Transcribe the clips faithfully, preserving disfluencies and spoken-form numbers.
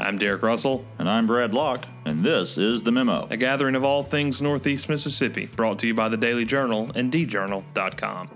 I'm Derek Russell. And I'm Brad Locke, and this is The Memo, a gathering of all things Northeast Mississippi, brought to you by the Daily Journal and d journal dot com.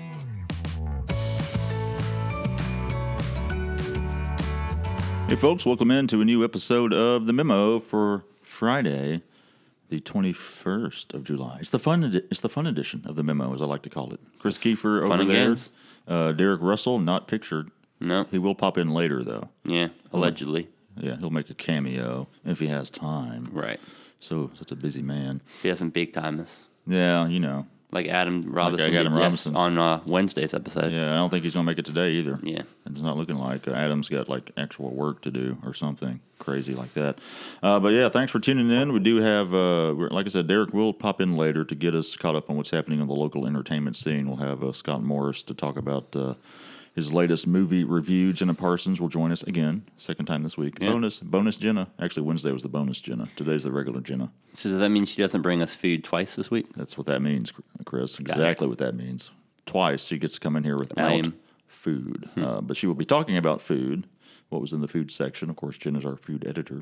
Hey folks, welcome in to a new episode of The Memo for Friday, the twenty-first of July. It's the fun edi- it's the fun edition of The Memo, as I like to call it. Chris Kiefer over there. Uh, Derek Russell, not pictured. No. He will pop in later, though. Yeah, allegedly. Yeah, he'll make a cameo if he has time. Right. So, such a busy man. He hasn't big time us. Yeah, you know. Like Adam Robinson like Adam did Robinson. Yes, on uh, Wednesday's episode. Yeah, I don't think he's going to make it today either. Yeah. It's not looking like uh, Adam's got like actual work to do or something crazy like that. Uh, but yeah, thanks for tuning in. We do have, uh, we're, like I said, Derek will pop in later to get us caught up on what's happening on the local entertainment scene. We'll have uh, Scott Morris to talk about uh, his latest movie review. Jenna Parsons will join us again, second time this week. Yeah. Bonus, bonus Jenna. Actually, Wednesday was the bonus Jenna. Today's the regular Jenna. So does that mean she doesn't bring us food twice this week? That's what that means, Chris. Exactly what that means. Twice she gets to come in here without Lame. food. Hmm. Uh, but she will be talking about food, what was in the food section. Of course, Jen is our food editor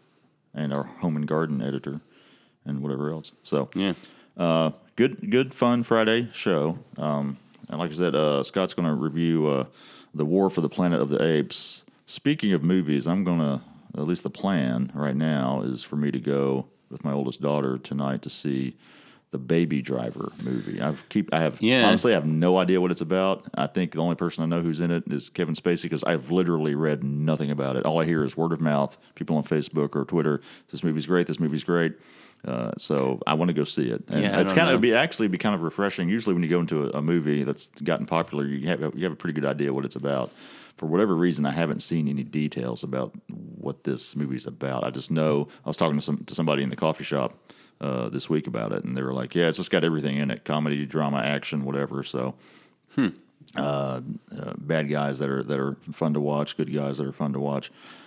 and our home and garden editor and whatever else. So, Yeah. uh, good, good, fun Friday show. Um, and like I said, uh, Scott's going to review uh, The War for the Planet of the Apes. Speaking of movies, I'm going to, at least the plan right now is for me to go with my oldest daughter tonight to see the Baby Driver movie. I've keep I have Yeah. honestly I have no idea what it's about. I think the only person I know who's in it is Kevin Spacey because I've literally read nothing about it. All I hear is word of mouth. People on Facebook or Twitter, this movie's great. This movie's great. Uh, so I want to go see it. And Yeah, I it's don't kind know. of be actually be kind of refreshing. Usually when you go into a, a movie that's gotten popular, you have you have a pretty good idea what it's about. For whatever reason, I haven't seen any details about what this movie's about. I just know I was talking to some to somebody in the coffee shop uh, this week about it, and they were like, "Yeah, it's just got everything in it: comedy, drama, action, whatever." So, Hmm. uh, uh, bad guys that are that are fun to watch, good guys that are fun to watch.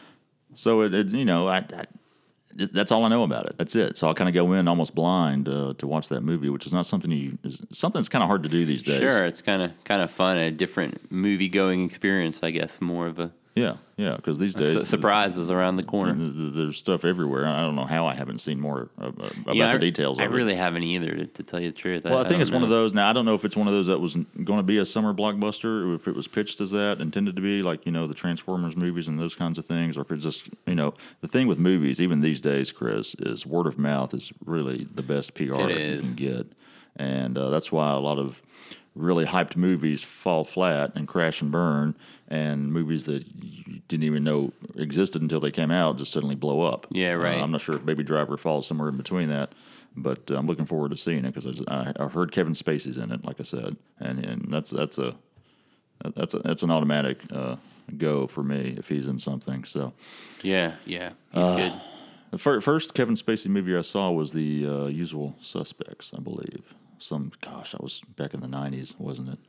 So it, it you know, I, I that's all I know about it. That's it. So I'll kind of go in almost blind uh, to watch that movie, which is not something you is something that's kind of hard to do these days. Sure, it's kind of kind of fun, a different movie-going experience, I guess, more of a Yeah, yeah, because these days su- surprises around the corner. th- th- there's stuff everywhere. I don't know how I haven't seen more uh, uh, about Yeah, the I- details. I of it. really haven't either, to, to tell you the truth. Well, I, think don't it's one of know. those. Now I don't know if it's one of those that was going to be a summer blockbuster, or if it was pitched as that, intended to be like you know the Transformers movies and those kinds of things, or if it's just you know the thing with movies, even these days, Chris, is word of mouth is really the best P R It you is. can get, and uh, that's why a lot of really hyped movies fall flat and crash and burn, and movies that you didn't even know existed until they came out just suddenly blow up. Yeah, right. Uh, I'm not sure if Baby Driver falls somewhere in between that, but uh, I'm looking forward to seeing it because I, I've heard Kevin Spacey's in it, like I said, and and that's that's a that's a, that's an automatic uh, go for me if he's in something. So Yeah, yeah, he's Uh, good. the fir- first Kevin Spacey movie I saw was The uh, Usual Suspects, I believe. Some gosh, that was back in the nineties, wasn't it?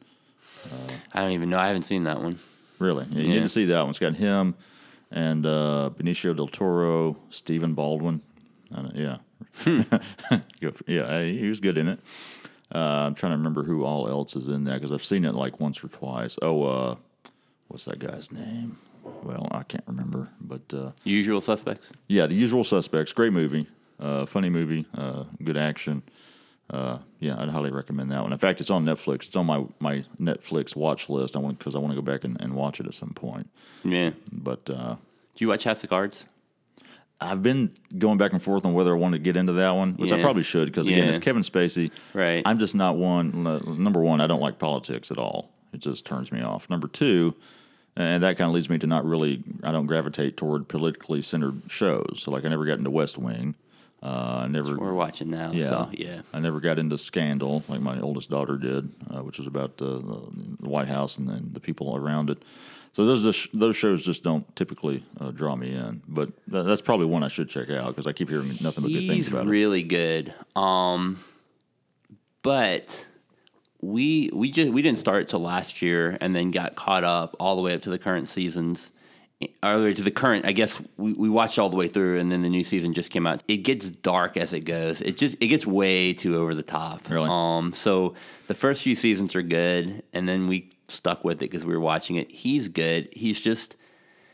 I don't even know. I haven't seen that one. Really? Yeah, you Yeah. need to see that one. It's got him and uh, Benicio del Toro, Stephen Baldwin. I don't- yeah. Good for- yeah, he was good in it. Uh, I'm trying to remember who all else is in that because I've seen it like once or twice. Oh, uh, what's that guy's name? Well, I can't remember. But uh, Usual Suspects. yeah, The Usual Suspects. Great movie. Uh, funny movie. Uh, good action. Uh, yeah, I'd highly recommend that one. In fact, it's on Netflix. It's on my, my Netflix watch list. I want because I want to go back and, and watch it at some point. Yeah. But uh, Do you watch House of Cards? I've been going back and forth on whether I want to get into that one, which I Yeah. probably should because again, Yeah. it's Kevin Spacey. Right. I'm just not one. uh, Number one, I don't like politics at all. It just turns me off. Number two, and that kind of leads me to not really. I don't gravitate toward politically centered shows. So like I never got into West Wing. Uh, I never. We're watching now, Yeah, so yeah. I never got into Scandal like my oldest daughter did, uh, which was about uh, the White House and, and the people around it. So those just, those shows just don't typically uh, draw me in. But th- that's probably one I should check out because I keep hearing nothing but good things He's about it. really good. Um, but we we just we didn't start till last year, and then got caught up all the way up to the current seasons. All the way to the current, I guess we, we watched all the way through, and then the new season just came out. It gets dark as it goes. It just it gets way too over the top. Really? Um. So the first few seasons are good, and then we stuck with it because we were watching it. He's good. He's just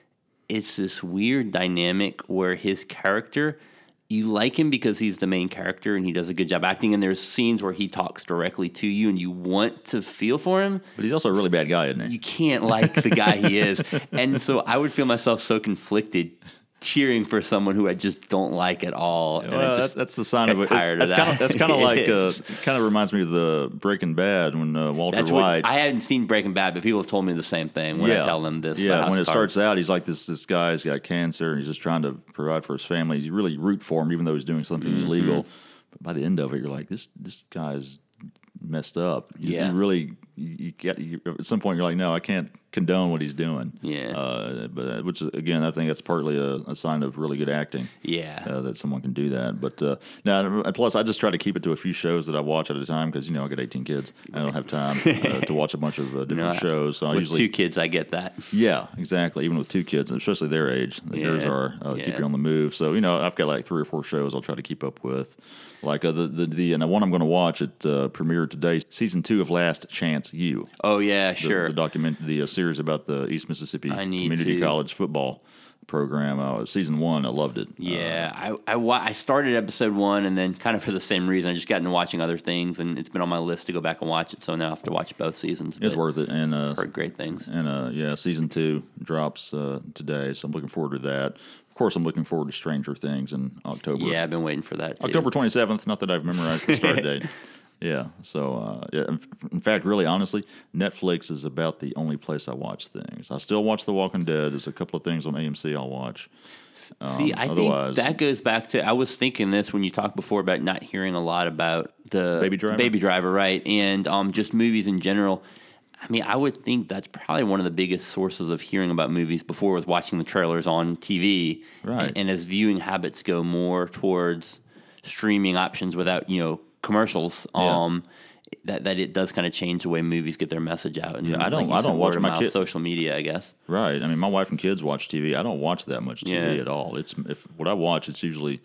it's this weird dynamic where his character, you like him because he's the main character and he does a good job acting, and there's scenes where he talks directly to you and you want to feel for him. But he's also a really bad guy, isn't he? You can't like the guy he is. And so I would feel myself so conflicted cheering for someone who I just don't like at all. And Well, I just that, that's the sign of it. tired That's of kind that. of that's kind of like uh, kind of reminds me of the Breaking Bad when uh, Walter That's White. what I haven't seen Breaking Bad, but people have told me the same thing when I tell them this. Yeah, about when House it of Cards. starts out, he's like this this guy's got cancer and he's just trying to provide for his family. You really root for him, even though he's doing something Mm-hmm. illegal. But by the end of it, you're like, this this guy's messed up. You, Yeah. you really you, you get you, at some point you're like, no, I can't condone what he's doing. Yeah. uh, but which is, again, I think that's partly a, a sign of really good acting. Yeah. Uh, that someone can do that. But uh, now, plus, I just try to keep it to a few shows that I watch at a time because, you know, I got eighteen kids. I don't have time uh, to watch a bunch of uh, different No, I- shows. So I With usually, two kids, I get that. yeah, exactly. Even with two kids, especially their age, the Yeah. yours are uh, keep Yeah. you on the move. So, you know, I've got like three or four shows I'll try to keep up with. Like uh, the, the, the, and the one I'm going to watch, it uh, premiered today, season two of Last Chance U. Oh, yeah, The, sure. The document, the uh, series about the East Mississippi I need Community to. College football program. Uh, season one, I loved it. Yeah, I, I, wa- I started episode one, and then kind of for the same reason, I just got into watching other things, and it's been on my list to go back and watch it. So now I have to watch both seasons. It's but worth it. And uh, heard great things. And uh, yeah, season two drops uh, today, so I'm looking forward to that. Of course, I'm looking forward to Stranger Things in October. Yeah, I've been waiting for that too. October twenty-seventh. Not that I've memorized the start date. Yeah. So uh, yeah. In, in fact, really, honestly, Netflix is about the only place I watch things. I still watch The Walking Dead. There's a couple of things on A M C I'll watch. See, Um, I think otherwise- that goes back to I was thinking this when you talked before about not hearing a lot about the Baby Driver? Baby Driver, right? And um, just movies in general. I mean, I would think that's probably one of the biggest sources of hearing about movies before was watching the trailers on T V. Right. And, and as viewing habits go more towards streaming options without, you know, commercials, Yeah. um, that, that it does kind of change the way movies get their message out. And Yeah, I don't- like you I said, don't watch word of my mouth, kid- social media, I guess. Right. I mean, my wife and kids watch T V. I don't watch that much T V Yeah. at all. It's if what I watch, it's usually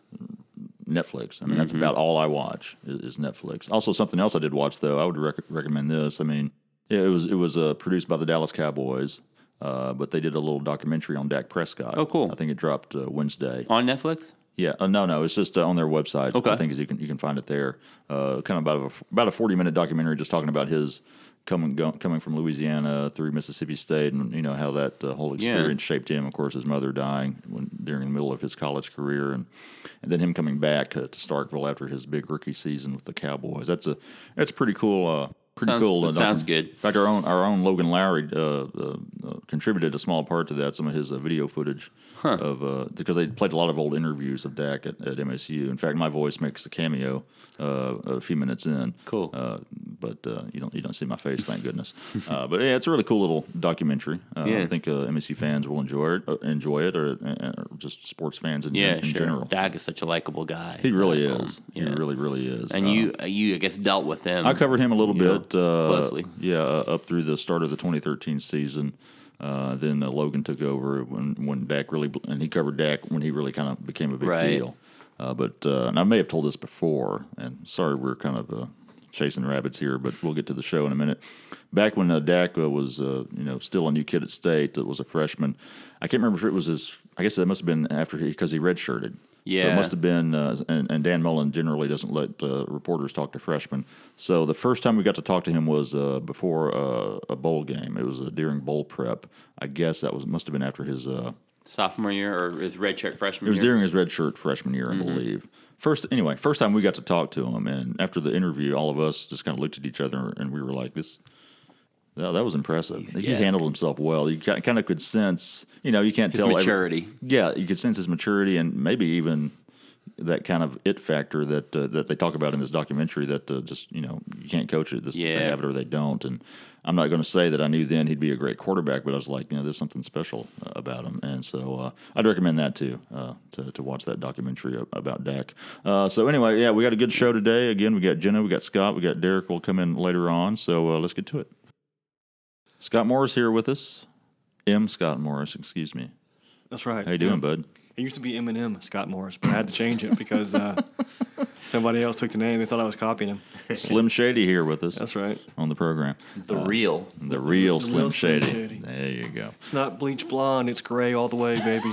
Netflix. I mean, that's about all I watch is, is Netflix. Also, something else I did watch though. I would rec- recommend this. I mean, yeah, it was it was uh, produced by the Dallas Cowboys, uh, but they did a little documentary on Dak Prescott. Oh, cool. I think it dropped uh, Wednesday. On Netflix? Yeah, uh, no, no, it's just uh, on their website. Okay. I think is you can you can find it there. Uh, kind of about a about a forty minute documentary just talking about his coming go, coming from Louisiana through Mississippi State, and you know how that uh, whole experience shaped him. Of course, his mother dying when, during the middle of his college career, and and then him coming back uh, to Starkville after his big rookie season with the Cowboys. That's a that's a pretty cool. Uh, Pretty Sounds- cool. that uh, sounds docu- good. In fact, our own our own Logan Lowry uh, uh, uh, contributed a small part to that. Some of his uh, video footage of uh, because they played a lot of old interviews of Dak at, at M S U. In fact, my voice makes a cameo uh, a few minutes in. Cool. Uh, but uh, you don't you don't see my face, thank goodness. uh, but yeah, it's a really cool little documentary. Uh, Yeah. I think uh, M S U fans will enjoy it. Uh, enjoy it, or, uh, or just sports fans in, Yeah, in sure. general. Dak is such a likable guy. He really Um, is. yeah. He really really is. And Uh, you, uh, you, I guess, dealt with him. I covered him a little you know, bit uh, closely. Yeah, uh, up through the start of the twenty thirteen season. Uh, then uh, Logan took over when when Dak really bl- and he covered Dak when he really kind of became a big Right. deal. Uh, but uh, and I may have told this before, and sorry we're kind of uh, chasing rabbits here, but we'll get to the show in a minute. Back when uh, Dak uh, was uh, you know still a new kid at State, that was a freshman. I can't remember if it was his. I guess that must have been after he because he redshirted. So Yeah. it must have been, uh, and, and Dan Mullen generally doesn't let uh, reporters talk to freshmen. So the first time we got to talk to him was uh, before uh, a bowl game. It was uh, during bowl prep. I guess that was must have been after his. Uh, Sophomore year or his redshirt freshman it was year? during his redshirt freshman year, I believe. First, anyway, first time we got to talk to him, and after the interview, all of us just kind of looked at each other, and we were like, "This, that, that was impressive. He Yeah. handled himself well. You kind of could sense, you know, you can't His tell every- maturity. yeah, you could sense his maturity, and maybe even that kind of it factor that uh, that they talk about in this documentary. That uh, just you know you can't coach it. This they Yeah. have it or they don't. And I'm not going to say that I knew then he'd be a great quarterback, but I was like, you know, there's something special uh, about him, and so uh, I'd recommend that too uh, to to watch that documentary a- about Dak. Uh, so anyway, yeah, we got a good show today. Again, we got Jenna, we got Scott, we got Derek. Will come in later on. So uh, let's get to it. Scott Morris here with us. M. Scott Morris, excuse me. That's right. How you doing, Yeah. bud? It used to be Eminem, Scott Morris, but I had to change it because uh, somebody else took the name. They thought I was copying him. Slim Shady here with us. That's right. On the program. The real. The real The Slim real Slim Shady. Shady. There you go. It's not bleach blonde. It's gray all the way, baby.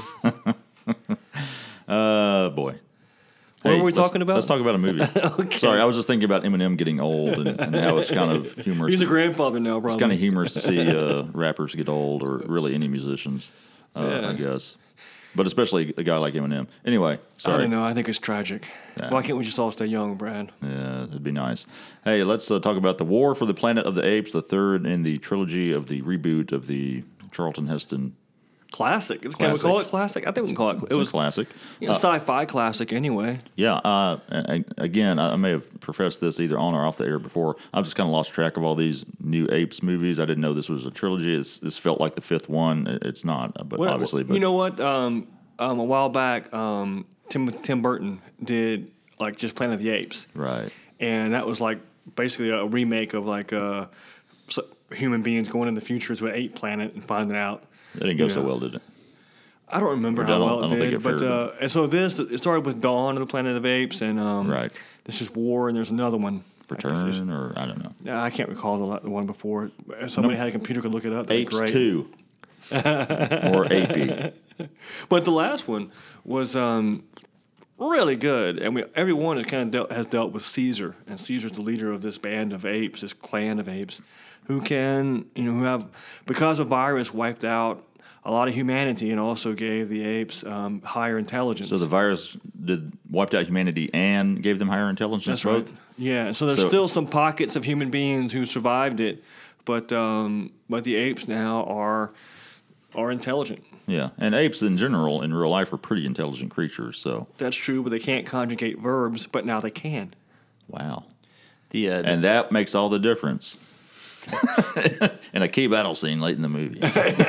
Uh, boy. What were we let's- talking about? Let's talk about a movie. Okay. Sorry, I was just thinking about Eminem getting old and, and how it's kind of humorous. He's a grandfather now, probably. It's kind of humorous to see uh, rappers get old, or really any musicians, uh, Yeah. I guess. But especially a guy like Eminem. Anyway, I sorry. don't know. I think it's tragic. Yeah. Why can't we just all stay young, Brad? Yeah, it'd be nice. Hey, let's uh, talk about The War for the Planet of the Apes, the third in the trilogy of the reboot of the Charlton Heston. Classic. Can we Classic. call it classic? I think we can call it. It's It was a classic. you know, sci-fi classic anyway. Yeah. Uh, and- and again, I I may have professed this either on or off the air before. I've just kind of lost track of all these new Apes movies. I didn't know this was a trilogy. It's, this felt like the fifth one. It- It's not, but Well, obviously. But you know what? Um, um, a while back, um, Tim Tim Burton did like just Planet of the Apes, right. and that was like basically a remake of like uh, s- human beings going in the future to an ape planet and finding out. It didn't go you so know. well, did it? I don't remember Or I how don't- well I it don't think did, it but fared, uh, and so this it started with Dawn of the Planet of the Apes, and um, Right. this is War, and there's another one. I guess it's- Return, or I don't know. Yeah, I can't recall the, la- the one before. If somebody No. had a computer could look it up. That'd be Apes great. two. Or Apey. But the last one was um, really good, and we, everyone has kind of dealt, has dealt with Caesar, and Caesar's the leader of this band of apes, this clan of apes, who can, you know, who have, because a virus wiped out a lot of humanity, and also gave the apes um, higher intelligence. So the virus did wiped out humanity and gave them higher intelligence. That's both? right. Yeah, so there's So- still some pockets of human beings who survived it, but um, but the apes now are are intelligent. Yeah, and apes in general in real life are pretty intelligent creatures. So That's true, but they can't conjugate verbs, but now they can. wow, The, uh, the and that makes all the difference. In a key battle scene late in the movie.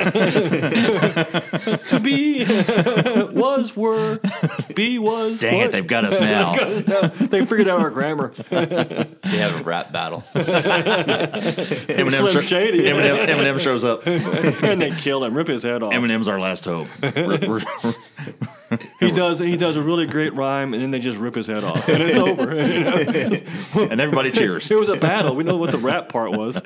To be was were, be was. Dang what? it, they've got us now. They figured out our grammar. they have a rap battle. Eminem, Slim sho- Shady. Eminem, Eminem shows up. And they kill him, rip his head off. Eminem's our last hope. We're- we're- He does he does a really great rhyme, and then they just rip his head off, and it's over. You know? and everybody cheers. It was a battle. We know what the rap part was.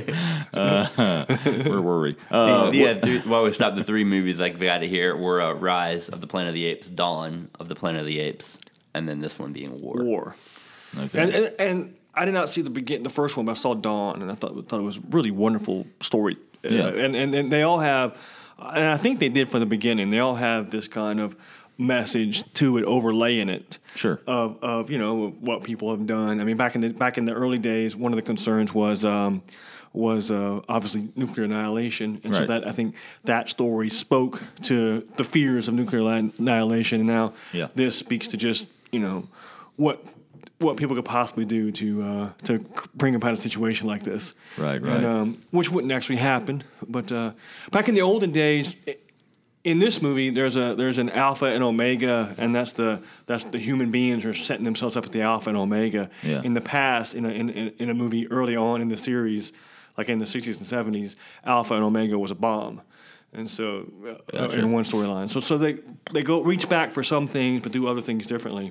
Where were we? Uh, yeah, th- while we stopped, the three movies like we got to hear were uh, Rise of the Planet of the Apes, Dawn of the Planet of the Apes, and then this one being War. War. okay. And, and and I did not see the begin the first one, but I saw Dawn, and I thought thought it was a really wonderful story. Uh, Yeah. and, and and they all have, and I think they did from the beginning. They all have this kind of message to it, overlaying it. Sure. Of of you know what people have done. I mean, back in the back in the early days, one of the concerns was. Um, was uh, obviously nuclear annihilation, and so Right. that I think that story spoke to the fears of nuclear li- annihilation, and now Yeah. this speaks to just you know what what people could possibly do to uh, to bring about a situation like this. Right, right. And, um, which wouldn't actually happen, but uh, back in the olden days. It, in this movie, there's a there's an alpha and omega, and that's the that's the human beings are setting themselves up at the alpha and omega. Yeah. In the past, in a in, in in a movie early on in the series, like in the sixties and seventies, alpha and omega was a bomb, and so uh, Gotcha. in one storyline. So so they they go reach back for some things, but do other things differently.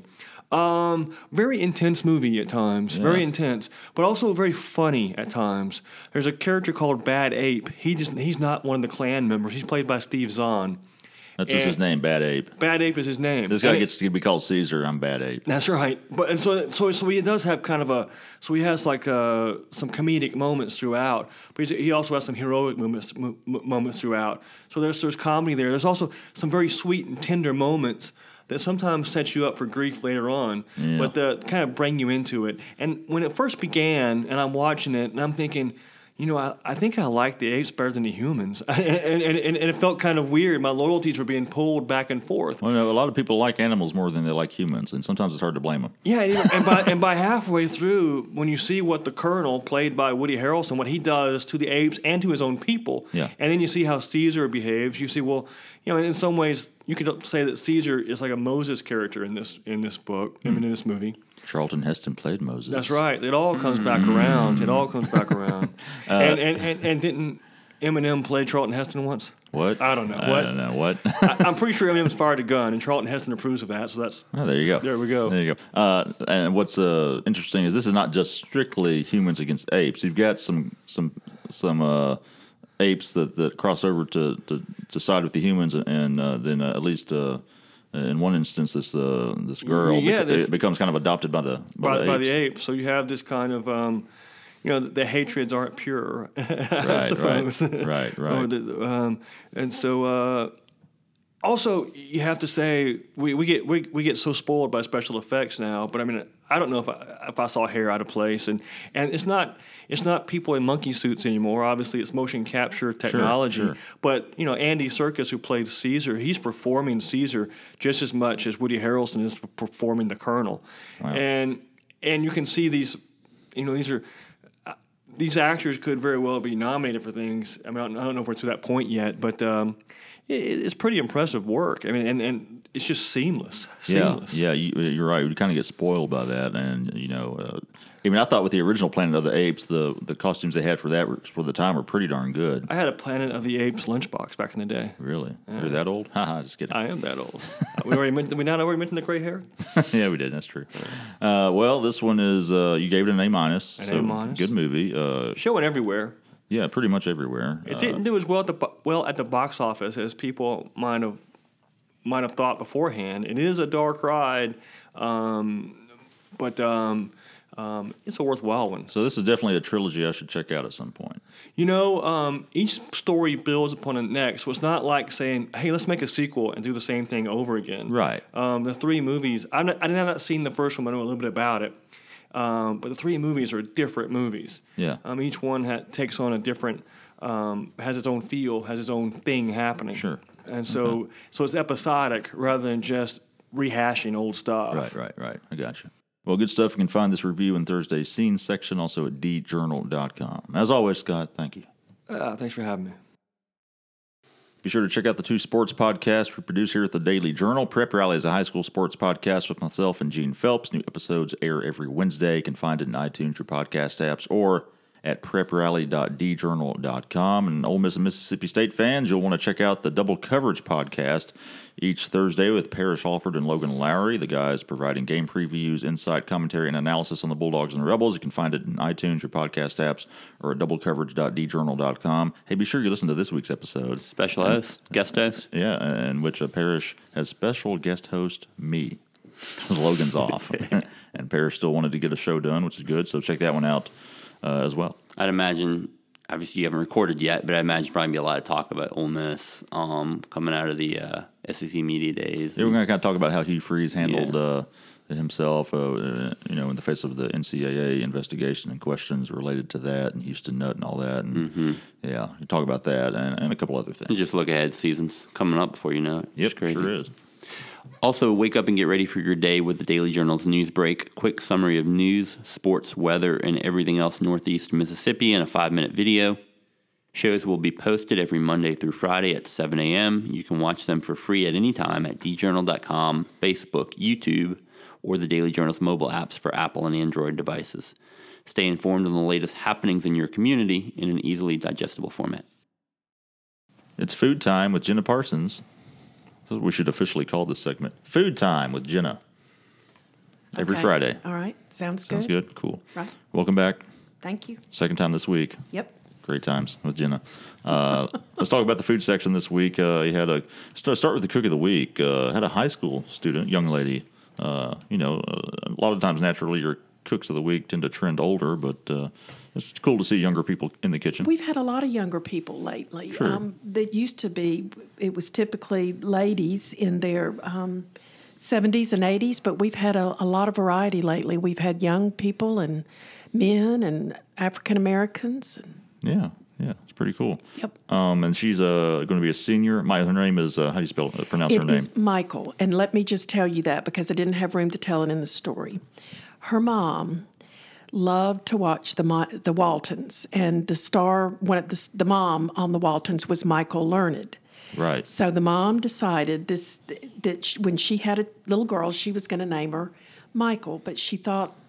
Um, very intense movie at times, very intense, but also very funny at times. There's a character called Bad Ape. He just he's not one of the clan members. He's played by Steve Zahn. That's just and- his name, Bad Ape. Bad Ape is his name. This guy And it- gets to be called Caesar. I'm Bad Ape. That's right. But and so so so he does have kind of a so he has like uh, some comedic moments throughout, but he he also has some heroic moments mo- mo- moments throughout. So there's there's comedy there. There's also some very sweet and tender moments that sometimes set you up for grief later on, Yeah. but the kind of bring you into it. And when it first began, and I'm watching it, and I'm thinking. You know, I, I think I like the apes better than the humans, and, and, and, and it felt kind of weird. My loyalties were being pulled back and forth. Well, no, a lot of people like animals more than they like humans, and sometimes it's hard to blame them. Yeah, and, even- and by and by halfway through, when you see what the Colonel, played by Woody Harrelson, what he does to the apes and to his own people, Yeah. and then you see how Caesar behaves, you see, well, you know, in some ways, you could say that Caesar is like a Moses character in this in this book, I mean, in this movie. Charlton Heston played Moses. That's right. It all comes back around. It all comes back around. and, and, and and didn't Eminem play Charlton Heston once? What? I don't know. I What? don't know. What? I, I'm pretty sure Eminem's fired a gun, and Charlton Heston approves of that. So that's Oh, there you go. There we go. There you go. Uh, and what's uh, interesting is this is not just strictly humans against apes. You've got some some some uh, apes that, that cross over to, to, to side with the humans, and uh, then uh, at least uh, in one instance, this uh, this girl Yeah, bec- they- it becomes kind of adopted by the by, by, the, by apes. the apes. So you have this kind of, um, you know, the, the hatreds aren't pure. I Right, suppose. right, right, right. Or the, um, and so, uh, also, you have to say we, we get we, we get so spoiled by special effects now. But I mean, I don't know if I, if I saw hair out of place, and, and it's not it's not people in monkey suits anymore. Obviously, it's motion capture technology. sure. But you know, Andy Serkis, who played Caesar, he's performing Caesar just as much as Woody Harrelson is performing the Colonel, Wow. and and you can see these, you know, these are. These actors could very well be nominated for things. I mean, I don't, I don't know if we're to that point yet, but um, it, it's pretty impressive work. I mean, and, and it's just seamless. Seamless. Yeah, yeah, you, you're right. You kind of get spoiled by that, and you know, uh, I mean, I thought with the original Planet of the Apes, the the costumes they had for that were, for the time were pretty darn good. I had a Planet of the Apes lunchbox back in the day. Really, you're that old? Haha, just kidding. I am that old. we already mentioned, we not already mentioned the gray hair. Yeah, we did. That's true. Uh, well, this one is uh, you gave it an A minus. An so A minus. Good movie. Uh, Showing everywhere. yeah, pretty much everywhere. It Uh, didn't do as well at the bo- well at the box office as people might have might have thought beforehand. It is a dark ride, um, but um, um, it's a worthwhile one. so this is definitely a trilogy I should check out at some point. You know, um, each story builds upon the next. So it's not like saying, "Hey, let's make a sequel and do the same thing over again." Right. Um, the three movies. I'm not, I have not seen the first one, but I know a little bit about it. Um, but the three movies are different movies. Yeah. Um, each one ha- takes on a different, um, has its own feel, has its own thing happening. Sure. And so, so it's episodic rather than just rehashing old stuff. Right, right, right. I got you. Well, good stuff. You can find this review in Thursday's Scenes section, also at d journal dot com. As always, Scott, thank you. Uh, thanks for having me. Be sure to check out the two sports podcasts we produce here at the Daily Journal. Prep Rally is a high school sports podcast with myself and Gene Phelps. New episodes air every Wednesday. You can find it in iTunes or podcast apps or at prep rally dot d journal dot com. And Ole Miss and Mississippi State fans, you'll want to check out the Double Coverage podcast each Thursday with Parrish Alford and Logan Lowry. The guys providing game previews, insight, commentary, and analysis on the Bulldogs and the Rebels. You can find it in iTunes or podcast apps or at double coverage dot d journal dot com. Hey, be sure you listen to this week's episode. Special host, guest host. Yeah, in which uh, Parrish has special guest host me, because Logan's off. And Parrish still wanted to get a show done, which is good, so check that one out uh, as well. I'd imagine, obviously you haven't recorded yet, but I imagine probably be a lot of talk about Ole Miss um, coming out of the uh, S E C media days. Yeah, we're going to kind of talk about how Hugh Freeze handled Yeah. uh, himself, uh, you know, in the face of the N C double A investigation and questions related to that, and Houston Nutt and all that. And Mm-hmm. yeah, you talk about that and, and a couple other things. And just look ahead, seasons coming up before you know it. Yep, It's crazy. sure is. Also, wake up and get ready for your day with the Daily Journal's news break. Quick summary of news, sports, weather, and everything else Northeast Mississippi in a five-minute video. Shows will be posted every Monday through Friday at seven a.m. You can watch them for free at any time at d journal dot com, Facebook, YouTube, or the Daily Journal's mobile apps for Apple and Android devices. Stay informed on the latest happenings in your community in an easily digestible format. It's food time with Jenna Parsons. That's what we should officially call this segment. Food time with Jenna. Every Okay. Friday. All right. Sounds good. Sounds good. Cool. Right. Welcome back. Thank you. Second time this week. Yep. Great times with Jenna. Uh, let's talk about the food section this week. Uh, you had a start, start with the cook of the week. Uh, had a high school student, young lady. Uh, you know, uh, a lot of times naturally your cooks of the week tend to trend older, but uh, it's cool to see younger people in the kitchen. We've had a lot of younger people lately. Sure. Um, that used to be, it was typically ladies in their um, seventies and eighties, but we've had a, a lot of variety lately. We've had young people and men and African Americans. Yeah, yeah, it's pretty cool. Yep. Um, and she's uh, going to be a senior. My her name is uh, how do you spell uh, pronounce her It name? is Michael, and let me just tell you that because I didn't have room to tell it in the story. Her mom loved to watch the Mi- the Waltons, and the star, one of the, the mom on the Waltons was Michael Learned. Right. So the mom decided this that she, when she had a little girl, she was going to name her Michael, but she thought that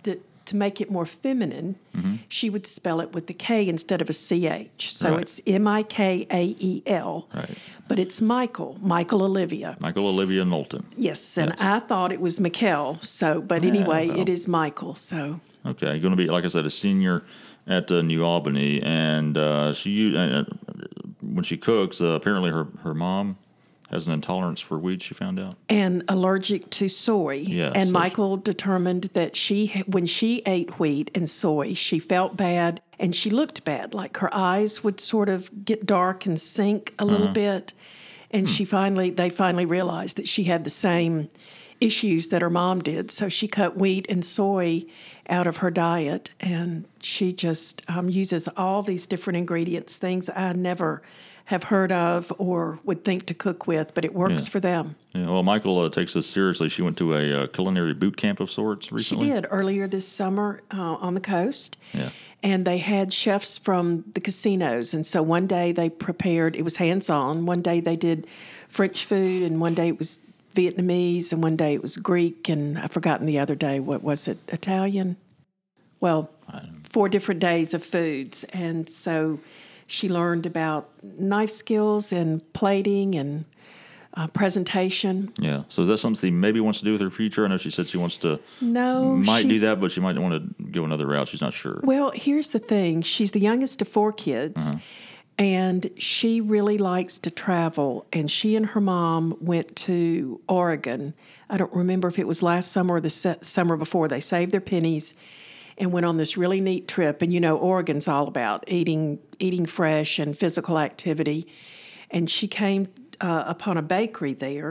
to make it more feminine, she would spell it with the K instead of a C H. So Right. it's M I K A E L. Right. But it's Michael, Michael Olivia. Michael Olivia Knowlton. Yes, and Yes. I thought it was Mikkel. So, but anyway, well. it is Michael. So Okay, going to be, like I said, a senior at uh, New Albany, and uh, she u- uh, when she cooks, uh, apparently her, her mom has an intolerance for wheat, she found out. and allergic to soy. Yes, and so Michael determined that she, when she ate wheat and soy, she felt bad and she looked bad. Like her eyes would sort of get dark and sink a little bit. And she finally, they finally realized that she had the same issues that her mom did. So she cut wheat and soy out of her diet, and she just um, uses all these different ingredients, things I never have heard of or would think to cook with, but it works Yeah. for them. Yeah, well, Michael uh, takes this seriously. She went to a uh, culinary boot camp of sorts She recently. did earlier this summer uh, on the coast. Yeah. And they had chefs from the casinos. And so one day they prepared, it was hands on. One day they did French food, and one day it was Vietnamese, and one day it was Greek. And I've forgotten the other day. What was it? Italian? Well, four different days of foods. And so she learned about knife skills and plating and uh, presentation. Yeah. So is that something she maybe wants to do with her future? I know she said she wants to, No, might do she's- that, but she might want to go another route. She's not sure. Well, here's the thing. She's the youngest of four kids, and she really likes to travel. And she and her mom went to Oregon. I don't remember if it was last summer or the se- summer before. They saved their pennies and went on this really neat trip. And you know, Oregon's all about eating, eating fresh and physical activity. And she came uh, upon a bakery there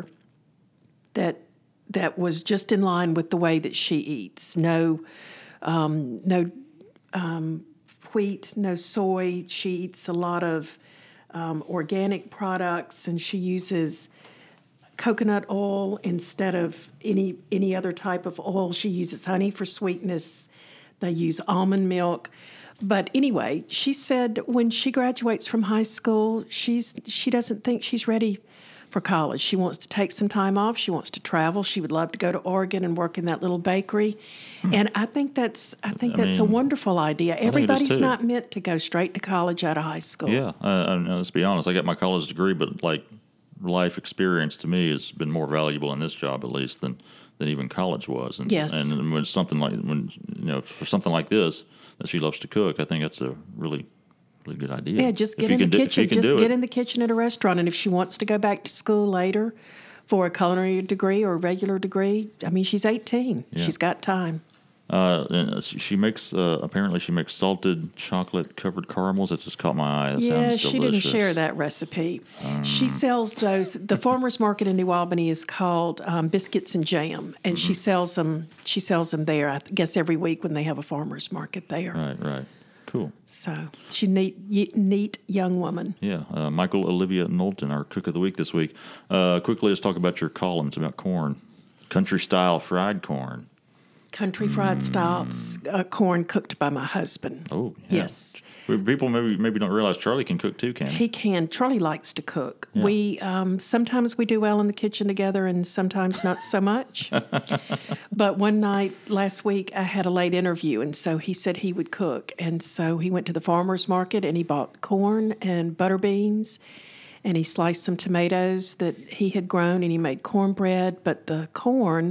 that that was just in line with the way that she eats. No, um, no um, wheat, no soy. She eats a lot of um, organic products, and she uses coconut oil instead of any any other type of oil. She uses honey for sweetness. They use almond milk. But anyway, she said when she graduates from high school, she's she doesn't think she's ready for college. She wants to take some time off. She wants to travel. She would love to go to Oregon and work in that little bakery. And I think that's I think I that's a mean, wonderful idea. it is Everybody's too. not meant to go straight to college out of high school. Yeah. Uh, and let's be honest. I got my college degree, but like life experience to me has been more valuable in this job, at least, than than even college was. And, Yes. And when it's something like when you know for something like this that she loves to cook, I think that's a really really good idea. Yeah, just If get you in the can do- if you kitchen. can Just do get it. in the kitchen at a restaurant. And if she wants to go back to school later for a culinary degree or a regular degree, I mean, she's eighteen. Yeah. She's got time. Uh, and she she makes uh, apparently she makes salted chocolate covered caramels. That just caught my eye. That Yeah, sounds she delicious. didn't share that recipe. Um. She sells those. The farmers market in New Albany is called um, Biscuits and Jam, and Mm-hmm. she sells them. She sells them there. I guess every week when they have a farmers market there. Right, right, cool. So she's a neat, y- neat young woman. Yeah, uh, Michael Olivia Knowlton, our cook of the week this week. Uh, quickly, let's talk about your columns about corn, country style fried corn. Country fried style uh, corn cooked by my husband. Oh, yeah. Yes. We- People maybe maybe don't realize Charlie can cook too, can he? He can. Charlie likes to cook. We um, sometimes we do well in the kitchen together, and sometimes not so much. But one night last week, I had a late interview, and so he said he would cook, and so he went to the farmers market and he bought corn and butter beans, and he sliced some tomatoes that he had grown, and he made cornbread. But the corn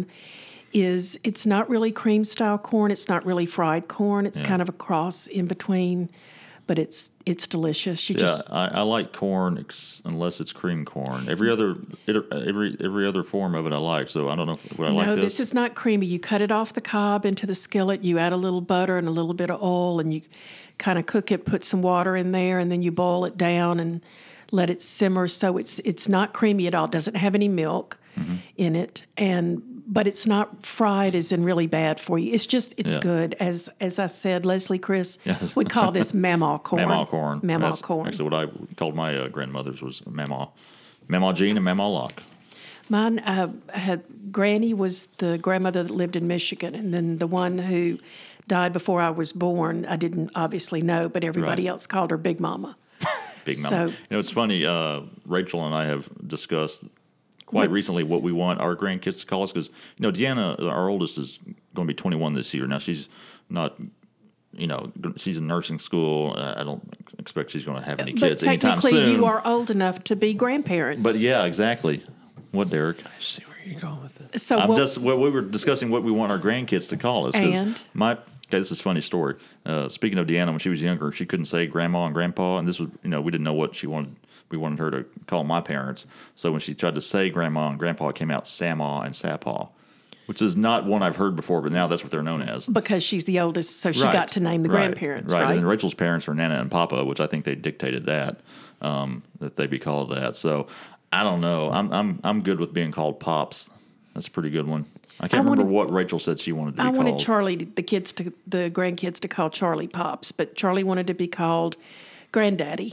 is it's not really cream style corn. It's not really fried corn. It's Yeah. kind of a cross in between. But it's it's delicious. You Yeah, just I, I like corn ex- unless it's cream corn. Every other it, every every other form of it I like. So I don't know if would I like no, this. this is not creamy. You cut it off the cob into the skillet. You add a little butter and a little bit of oil, and you kind of cook it. Put some water in there, and then you boil it down and let it simmer. So it's it's not creamy at all. It doesn't have any milk Mm-hmm. in it, and but it's not fried as in really bad for you. It's just it's Yeah. good. As as I said, Leslie Chris Yes. would call this mamaw corn. Mamaw corn. Mamaw That's corn. Actually, what I called my uh, grandmother's was mamaw, mamaw Jean and mamaw Locke. Mine uh, had Granny was the grandmother that lived in Michigan, and then the one who died before I was born, I didn't obviously know, but everybody Right. else called her Big Mama. Big So- mama. You know, it's funny. Uh, Rachel and I have discussed quite recently what we want our grandkids to call us because, you know, Deanna, our oldest, is going to be twenty-one this year. Now, she's not, you know, she's in nursing school. I don't expect she's going to have any kids but anytime technically, soon. you are old enough to be grandparents. But yeah, exactly. What, Derek? I see where you're going with it. so I'm what, just well, we were discussing what we want our grandkids to call us. 'cause And? my okay, this is a funny story. Uh, speaking of Deanna, when she was younger, she couldn't say grandma and grandpa, and this was you know we didn't know what she wanted. We wanted her to call my parents. So when she tried to say grandma and grandpa, it came out Samaw and Sapaw, which is not one I've heard before, but now that's what they're known as. because she's the oldest, so she Right, got to name the right, grandparents, right? right? And then Rachel's parents are Nana and Papa, which I think they dictated that um, that they be called that. So I don't know. I'm I'm I'm good with being called Pops. That's a pretty good one. I can't I remember wanted- what Rachel said she wanted to be I wanted called. Charlie, the kids, to the grandkids, to call Charlie Pops, but Charlie wanted to be called Granddaddy,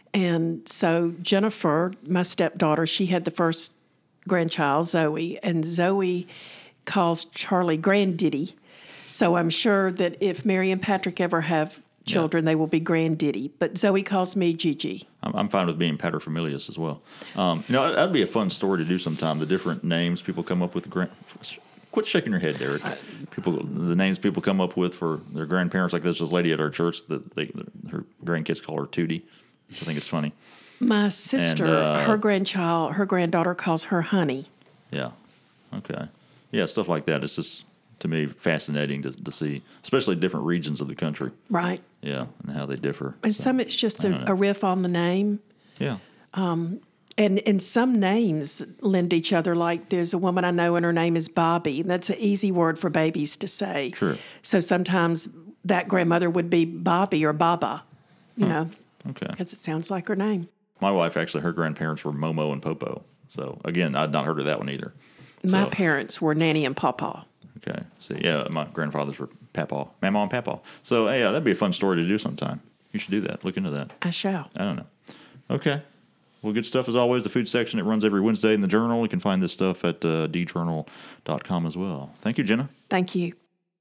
and so Jennifer, my stepdaughter, she had the first grandchild, Zoe, and Zoe calls Charlie Granddiddy. So I'm sure that if Mary and Patrick ever have children, they will be Granddiddy. But Zoe calls me Gigi. I'm, I'm fine with being paterfamilias as well. Um, you know, that'd be a fun story to do sometime. The different names people come up with. Grand, quit shaking your head, Derek. People, the names people come up with for their grandparents. Like there's this lady at our church that they, her grandkids call her Tootie, which I think is funny. My sister, And, uh, her grandchild, her granddaughter calls her Honey. Yeah. Okay. Yeah, stuff like that. It's just to me fascinating to, to see, especially different regions of the country. Right. Yeah, and how they differ. And So, some it's just don't a, know. a riff on the name. yeah. And and some names lend each other. Like there's a woman I know, and her name is Bobby. That's an easy word for babies to say. True. So sometimes that grandmother would be Bobby or Baba, you know, Okay. because it sounds like her name. My wife actually, her grandparents were Momo and Popo. So again, I'd not heard of that one either. My So- parents were Nanny and Pawpaw. Okay. So yeah, my grandfathers were Papaw, Mama and Papaw. So hey, yeah, that'd be a fun story to do sometime. You should do that. Look into that. I shall. I don't know. Okay. Well, good stuff as always. The food section, it runs every Wednesday in the Journal. You can find this stuff at uh, d journal dot com as well. Thank you, Jenna. Thank you.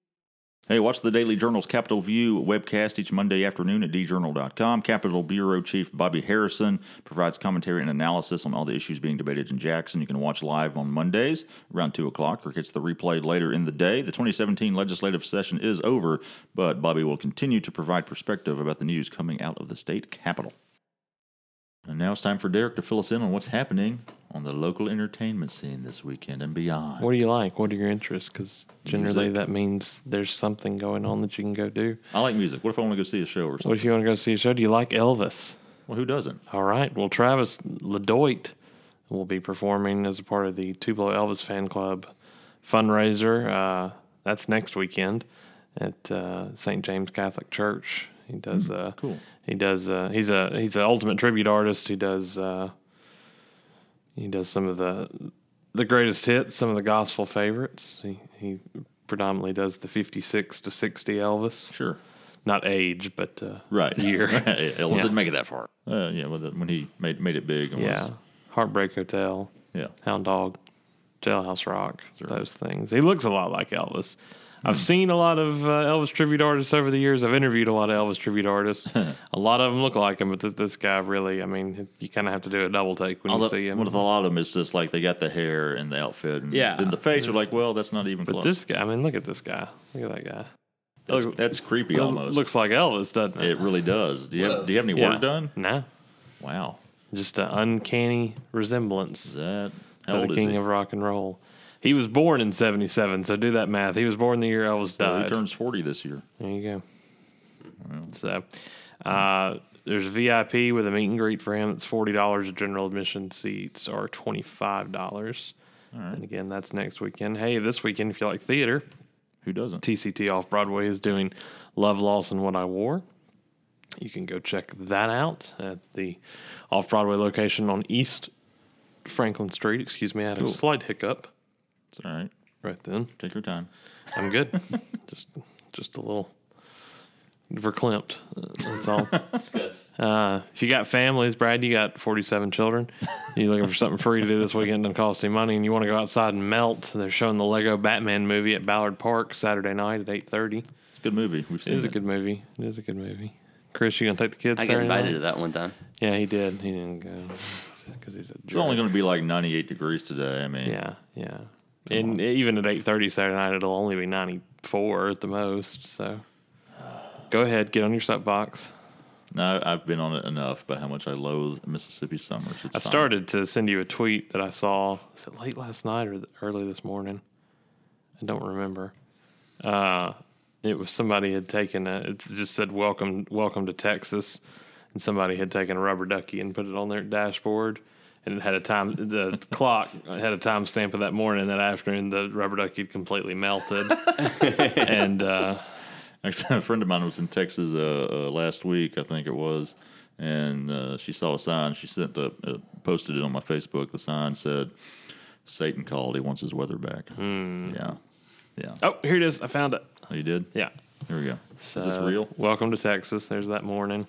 Hey, watch the Daily Journal's Capitol View webcast each Monday afternoon at d journal dot com. Capitol Bureau Chief Bobby Harrison provides commentary and analysis on all the issues being debated in Jackson. You can watch live on Mondays around two o'clock or gets the replay later in the day. The twenty seventeen legislative session is over, but Bobby will continue to provide perspective about the news coming out of the state capitol. And now it's time for Derek to fill us in on what's happening on the local entertainment scene this weekend and beyond. What do you like? What are your interests? Because generally Music. that means there's something going on that you can go do. I like music. What if I want to go see a show or What something? if you want to go see a show? Do you like Elvis? Well, who doesn't? All right. Well, Travis LeDoit will be performing as a part of the Tupelo Elvis Fan Club fundraiser. Uh, that's next weekend at uh, Saint James Catholic Church. He does. Uh, cool. He does. Uh, he's a he's an ultimate tribute artist. He does. Uh, he does some of the the greatest hits, some of the gospel favorites. He he predominantly does the fifty-six to sixty Elvis. Sure. Not age, but uh, Right. year. Elvis Yeah. didn't make it that far. Uh, yeah, when, the, when he made made it big. And Yeah. Was, Heartbreak Hotel, yeah. Hound Dog, Jailhouse Rock, those things. He looks a lot like Elvis. I've seen a lot of uh, Elvis tribute artists over the years. I've interviewed a lot of Elvis tribute artists. A lot of them look like him, but th- this guy really, I mean, you kind of have to do a double take when Although, you see him. with a lot of them, it's just like they got the hair and the outfit. And Yeah. then the face are like, well, that's not even But close. this guy, I mean, look at this guy. Look at that guy. that's, look- that's creepy Well, almost. Looks like Elvis, doesn't it? it really does. Do you have Do you have any Yeah. work done? No. Wow. Just an uncanny resemblance Is that to how the old is king he? of rock and roll. He was born in seventy-seven, so do that math. He was born the year Elvis So he died. turns forty this year. There you go. So, uh, there's V I P with a meet and greet for him. It's forty dollars. General admission seats are twenty-five dollars. right. And again, that's next weekend. Hey, this weekend, if you like theater, Who doesn't? T C T Off Broadway is doing Love, Loss, and What I Wore. You can go check that out at the Off Broadway location on East Franklin Street. Excuse me, I had Cool. a slight hiccup It's all right. right then. Take your time. I'm good. just, just a little verklempt. Uh, That's all. Uh, if you got families, Brad, you got forty-seven children. You looking for something free to do this weekend? Doesn't cost any money, and you want to go outside and melt? They're showing the Lego Batman movie at Ballard Park Saturday night at eight thirty. It's a good movie. We've It seen is it. a good movie. It is a good movie. Chris, you gonna take the kids? I got Saturday invited night? to that one time. Yeah, he did. He didn't go. because he's a It's only jerk. going to be like ninety-eight degrees today. I mean, Yeah, yeah. And even at eight thirty Saturday night, it'll only be ninety-four at the most. So go ahead, get on your soapbox. no, I've been on it enough about how much I loathe Mississippi summers. It's I fine. started to send you a tweet that I saw. Was it late last night or th- early this morning? I don't remember. Uh, it was somebody had taken a. It just said "Welcome, welcome to Texas," and somebody had taken a rubber ducky and put it on their dashboard, and it had a time. The clock had a time stamp of that morning. That afternoon, the rubber ducky had completely melted, and. Uh, Actually, a friend of mine was in Texas uh, uh, last week, I think it was, and uh, she saw a sign. She sent a, uh, posted it on my Facebook. The sign said, "Satan called. He wants his weather back." Yeah, yeah. oh, here it is. I found it. Oh, you did? Yeah. Here we go. Is this So, real? Welcome to Texas. There's that morning.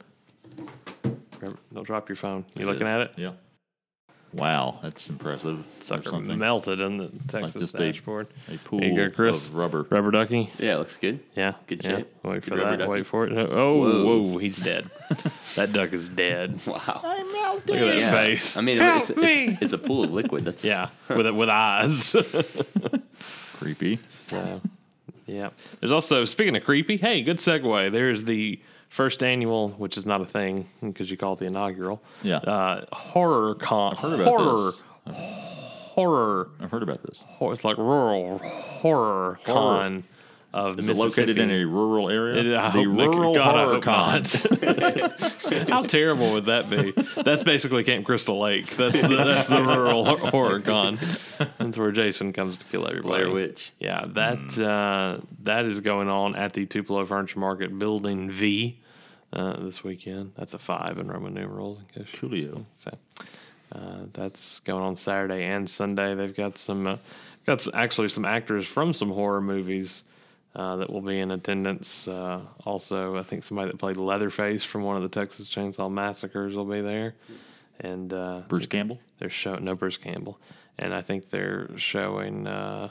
Don't drop your phone. You looking at it? Yeah. Wow, that's impressive. Or Sucker something. melted in the Texas just a- dashboard. A pool There you go, Chris. of rubber. Rubber ducky. Yeah, it looks good. Yeah. Good yeah. shape. Wait Good for rubber that. ducky. Wait for it. Oh, Whoa. whoa, he's dead. That duck is dead. Wow. Look at that Yeah. face. I mean, Help it's, it's, me. it's a pool of liquid. That's Yeah, with with eyes. Creepy. So, yeah. There's also, speaking of creepy, hey, good segue. There's the first annual, which is not a thing because you call it the inaugural. Yeah. Uh, horror con. Heard about horror. this. Horror. I've heard about this. Hor- It's like rural horror con of Is it located in a rural area? It, I the hope Nick- rural God, I horror hope con. not. How terrible would that be? That's basically Camp Crystal Lake. That's the, that's the rural hor- horror con. That's where Jason comes to kill everybody. Blair Witch. Yeah, that uh, that is going on at the Tupelo Furniture Market Building V uh, this weekend. That's a five in Roman numerals. In case you- Coolio. so uh, that's going on Saturday and Sunday. They've got some uh, got s- actually some actors from some horror movies uh, that will be in attendance. Uh, also, I think somebody that played Leatherface from one of the Texas Chainsaw Massacres will be there, and uh, Bruce Campbell? they're showing no Bruce Campbell, and I think they're showing uh,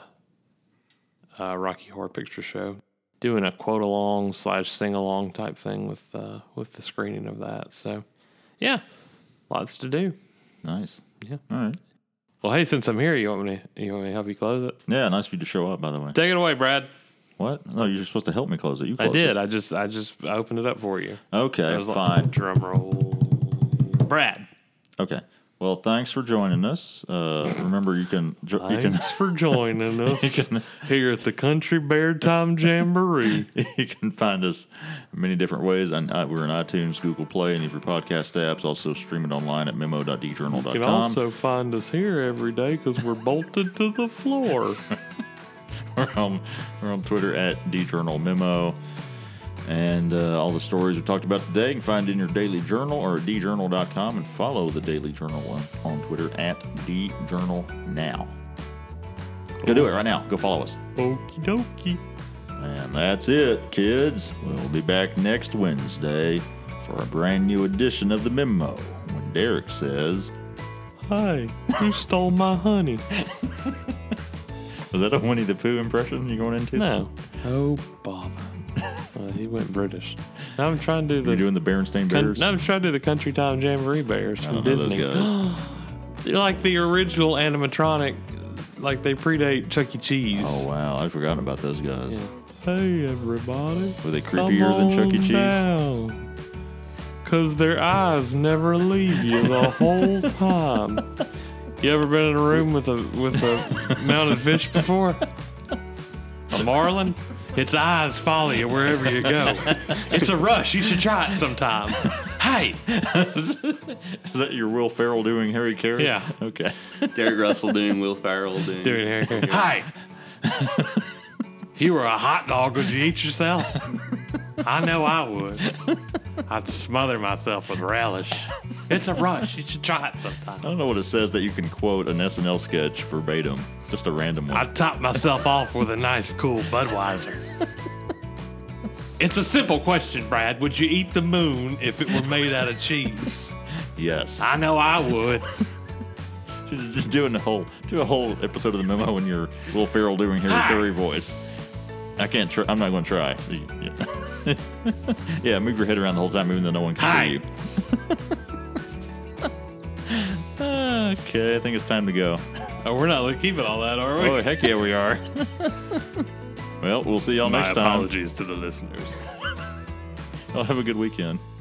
uh, Rocky Horror Picture Show, doing a quote along slash sing along type thing with uh, with the screening of that. So, yeah, lots to do. Nice. Yeah. All right. Well, hey, since I'm here, you want me to you want me to help you close it? Yeah, nice of you to show up, by the way. Take it away, Brad. What? No, you're supposed to help me close it. You I close did. it. I just I just opened it up for you. Okay, I was like, fine. drum roll, Brad. Okay. Well, thanks for joining us. Uh, remember, you can jo- you can Thanks for joining us can- here at the Country Bear Time Jamboree. you can find us many different ways. On, uh, we're on iTunes, Google Play, any of your podcast apps. Also, stream it online at memo dot d journal dot You com. can also find us here every day because we're bolted to the floor. We're on, we're on Twitter at djournalmemo. And uh, all the stories we talked about today you can find in your daily journal or at d journal dot com, and follow the Daily Journal on, on Twitter at djournalnow. Go do it right now. Go follow us. Okie dokie. And that's it, kids. We'll be back next Wednesday for a brand new edition of the Memo when Derek says, Hi, who stole my honey? was that a Winnie the Pooh impression you going into? No. Oh, bother. Uh, he went British. Now I'm trying to do You're the doing the Berenstain Con- Bears? now I'm trying to do the Country Time Jamboree Bears I from don't know those Disney. guys. They're like the original animatronic, like they predate Chuck E. Cheese. Oh, wow. I'd forgotten about those guys. Hey, everybody. Were they Come creepier than Chuck E. on Cheese? down. Cause their eyes never leave you the whole time. You ever been in a room with a with a mounted fish before? A marlin? Its eyes follow you wherever you go. It's a rush. You should try it sometime. Hey, Is that your Will Ferrell doing Harry Carey? Yeah. Okay. Derek Russell doing Will Ferrell doing. doing hair. Hey, if you were a hot dog, would you eat yourself? I know I would. I'd smother myself with relish. It's a rush. You should try it I sometime. don't know what it says that you can quote an S N L sketch verbatim. Just a random one. I'd top myself off with a nice, cool Budweiser. It's a simple question, Brad. Would you eat the moon if it were made out of cheese? Yes. I know I would. Just doing a whole do a whole episode of the Memo in your Will Ferrell doing Harry Hi. Carey voice. I can't try. I'm not going to try. Yeah. Yeah, move your head around the whole time, even though no one can Hi. see you. Okay, I think it's time to go. Oh, we're not keeping all that, are we? Oh, heck yeah, we are. Well, we'll see y'all My next time. apologies to the listeners. I'll have a good weekend.